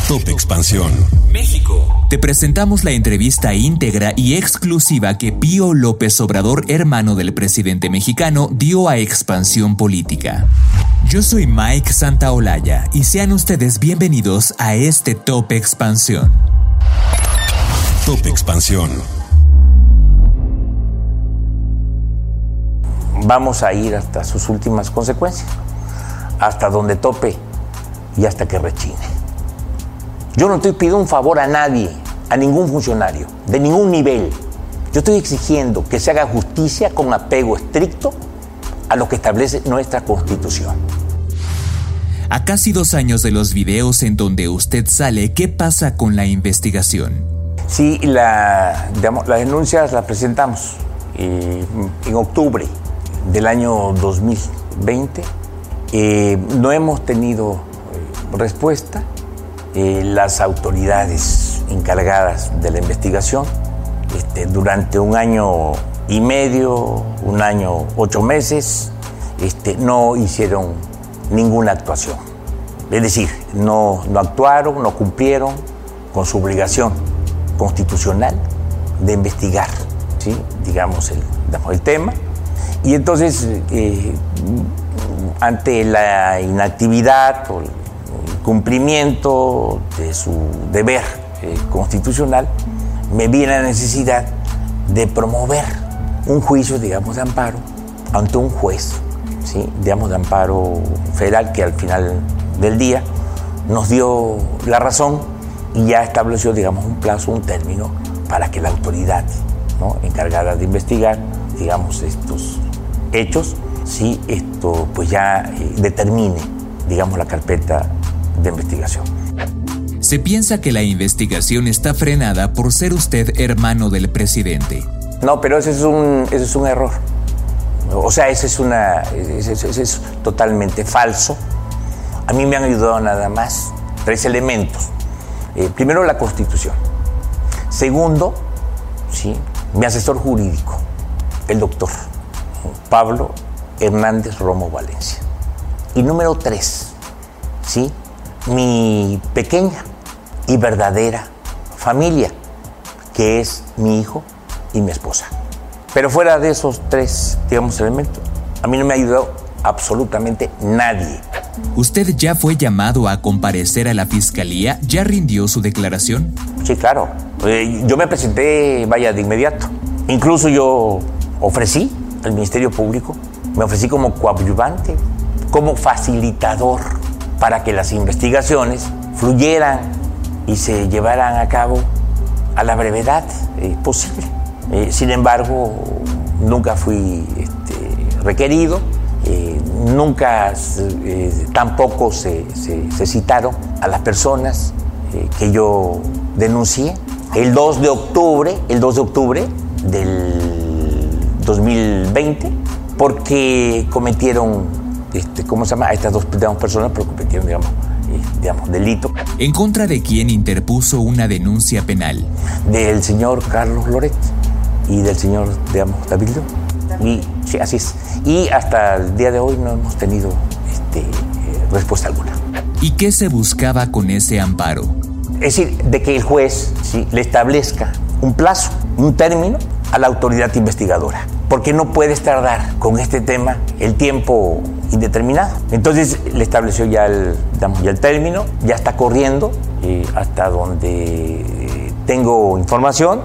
Top Expansión México. Te presentamos la entrevista íntegra y exclusiva que Pío López Obrador, hermano del presidente mexicano, dio a Expansión Política. Yo soy Mike Santaolalla y sean ustedes bienvenidos a este Top Expansión. Top Expansión. Vamos a ir hasta sus últimas consecuencias, hasta donde tope y hasta que rechine. Yo no estoy pidiendo un favor a nadie, a ningún funcionario, de ningún nivel. Yo estoy exigiendo que se haga justicia con apego estricto a lo que establece nuestra Constitución. A casi 2 años de los videos en donde usted sale, ¿qué pasa con la investigación? Sí, las denuncias las presentamos en octubre del año 2020. No hemos tenido respuesta. Las autoridades encargadas de la investigación durante 1 año y medio, 1 año, 8 meses, no hicieron ninguna actuación. Es decir, no actuaron, no cumplieron con su obligación constitucional de investigar, ¿sí? digamos el tema. Y entonces, ante la inactividad o el cumplimiento de su deber constitucional, me vi la necesidad de promover un juicio, digamos, de amparo ante un juez, ¿sí? digamos, de amparo federal, que al final del día nos dio la razón y ya estableció, digamos, un plazo, un término para que la autoridad, ¿no?, encargada de investigar, digamos, estos hechos, sí, pues ya determine, digamos, la carpeta de investigación. Se piensa que la investigación está frenada por ser usted hermano del presidente. No, pero ese es un error. O sea, ese es totalmente falso. A mí me han ayudado nada más 3 elementos. Primero, la Constitución. Segundo, ¿sí?, mi asesor jurídico, el doctor Pablo Hernández Romo Valencia. Y número 3, ¿sí?, mi pequeña y verdadera familia, que es mi hijo y mi esposa. Pero fuera de esos 3, digamos, elementos, a mí no me ha ayudado absolutamente nadie. ¿Usted ya fue llamado a comparecer a la fiscalía? ¿Ya rindió su declaración? Sí, claro. Yo me presenté, de inmediato. Incluso yo ofrecí al Ministerio Público, me ofrecí como coadyuvante, como facilitador, para que las investigaciones fluyeran y se llevaran a cabo a la brevedad posible. Sin embargo, nunca fui requerido, nunca tampoco se citaron a las personas que yo denuncié. El 2 de octubre del 2020, porque cometieron estas 2 personas, pero cometieron, digamos, delito. ¿En contra de quién interpuso una denuncia penal? Del señor Carlos Loret y del señor, David León. Sí, así es. Y hasta el día de hoy no hemos tenido respuesta alguna. ¿Y qué se buscaba con ese amparo? Es decir, de que el juez, ¿sí?, le establezca un plazo, un término a la autoridad investigadora, porque no puedes tardar con este tema el tiempo indeterminado. Entonces le estableció ya el término, ya está corriendo, hasta donde tengo información.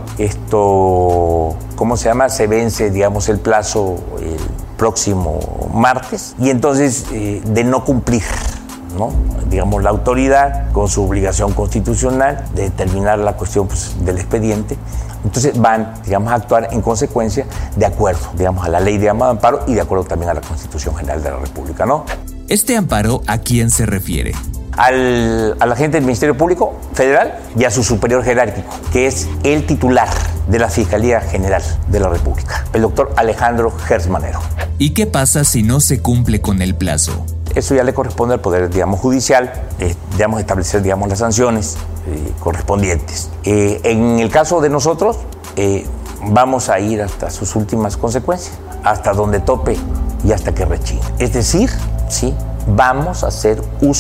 Se vence, digamos, el plazo el próximo martes, y entonces de no cumplir, ¿no?, digamos, la autoridad con su obligación constitucional de determinar la cuestión, pues, del expediente, entonces van, digamos, a actuar en consecuencia de acuerdo, digamos, a la ley de amparo y de acuerdo también a la Constitución General de la República, ¿no? ¿Este amparo a quién se refiere? Al agente del Ministerio Público Federal y a su superior jerárquico, que es el titular de la Fiscalía General de la República, el doctor Alejandro Gertz Manero. ¿Y qué pasa si no se cumple con el plazo? Eso ya le corresponde al Poder, judicial, establecer, las sanciones correspondientes. En el caso de nosotros, vamos a ir hasta sus últimas consecuencias, hasta donde tope y hasta que rechine. Es decir, sí, vamos a hacer uso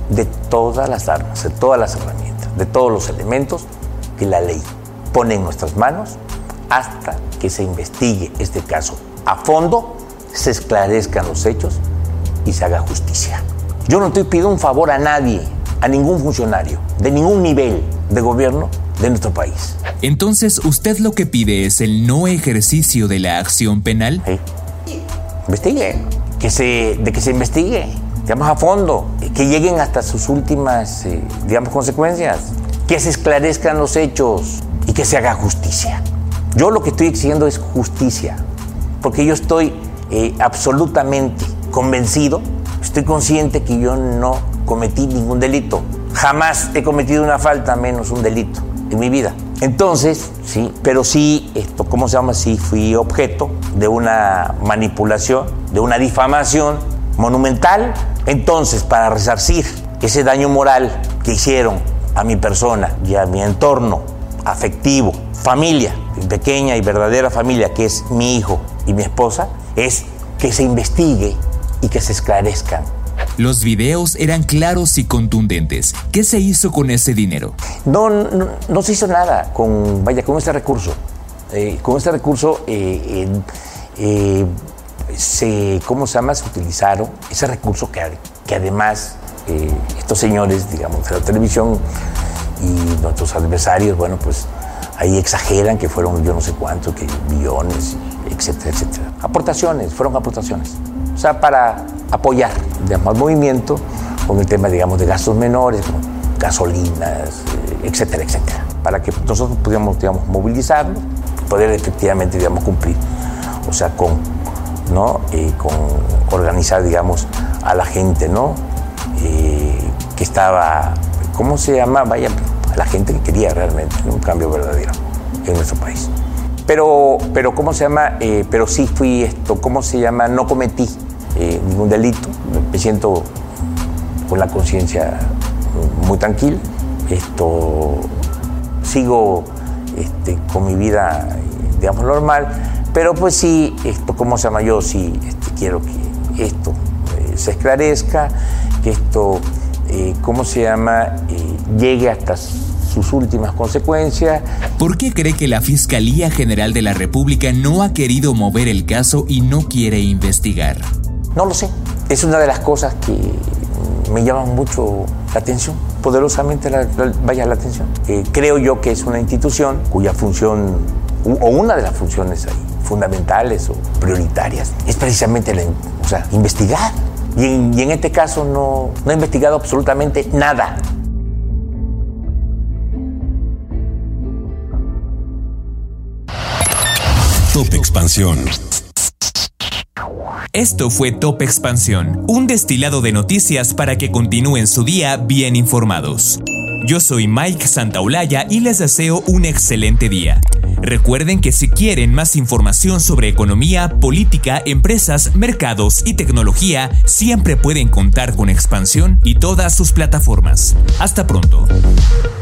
de todas las armas, de todas las herramientas, de todos los elementos que la ley pone en nuestras manos hasta que se investigue este caso a fondo, se esclarezcan los hechos y se haga justicia. Yo no estoy pidiendo un favor a nadie, a ningún funcionario, de ningún nivel de gobierno de nuestro país. Entonces, ¿usted lo que pide es el no ejercicio de la acción penal? Sí. Investigue, que se investigue, digamos, a fondo, que lleguen hasta sus últimas, consecuencias, que se esclarezcan los hechos y que se haga justicia. Yo lo que estoy exigiendo es justicia, porque yo estoy absolutamente convencido, estoy consciente que yo no cometí ningún delito. Jamás he cometido una falta, menos un delito en mi vida. Entonces, sí, pero sí, sí fui objeto de una manipulación, de una difamación monumental. Entonces, para resarcir ese daño moral que hicieron a mi persona y a mi entorno afectivo, familia, mi pequeña y verdadera familia, que es mi hijo y mi esposa, es que se investigue y que se esclarezcan. Los videos eran claros y contundentes. ¿Qué se hizo con ese dinero? No se hizo nada con este recurso. Con este recurso se utilizaron ese recurso que además estos señores, digamos, de la televisión y nuestros adversarios, bueno, pues ahí exageran que fueron yo no sé cuántos, que millones, etcétera, etcétera. Fueron aportaciones. O sea, para apoyar, digamos, al movimiento con el tema, digamos, de gastos menores, como gasolinas, etcétera, etcétera. Para que nosotros pudiéramos, digamos, movilizarnos, poder efectivamente, digamos, cumplir. O sea, con organizar, digamos, a la gente, ¿no? Que estaba, ¿cómo se llama? A la gente que quería realmente un cambio verdadero en nuestro país. Pero ¿cómo se llama? Pero sí fui no cometí ningún delito. Me siento con la conciencia muy tranquila. Sigo con mi vida, digamos, normal. Pero pues sí, yo sí quiero que esto se esclarezca, que esto, llegue hasta sus últimas consecuencias. ¿Por qué cree que la Fiscalía General de la República no ha querido mover el caso y no quiere investigar? No lo sé. Es una de las cosas que me llaman mucho la atención, poderosamente la atención. Creo yo que es una institución cuya función, o una de las funciones ahí, fundamentales o prioritarias, es precisamente investigar. Y en este caso no ha investigado absolutamente nada. Top Expansión. Esto fue Top Expansión, un destilado de noticias para que continúen su día bien informados. Yo soy Mike Santaolalla y les deseo un excelente día. Recuerden que si quieren más información sobre economía, política, empresas, mercados y tecnología, siempre pueden contar con Expansión y todas sus plataformas. Hasta pronto.